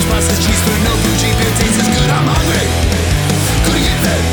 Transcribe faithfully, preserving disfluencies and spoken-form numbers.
Processed cheese, food, no blue cheap, it tastes as good. I'm hungry. Gonna get fed.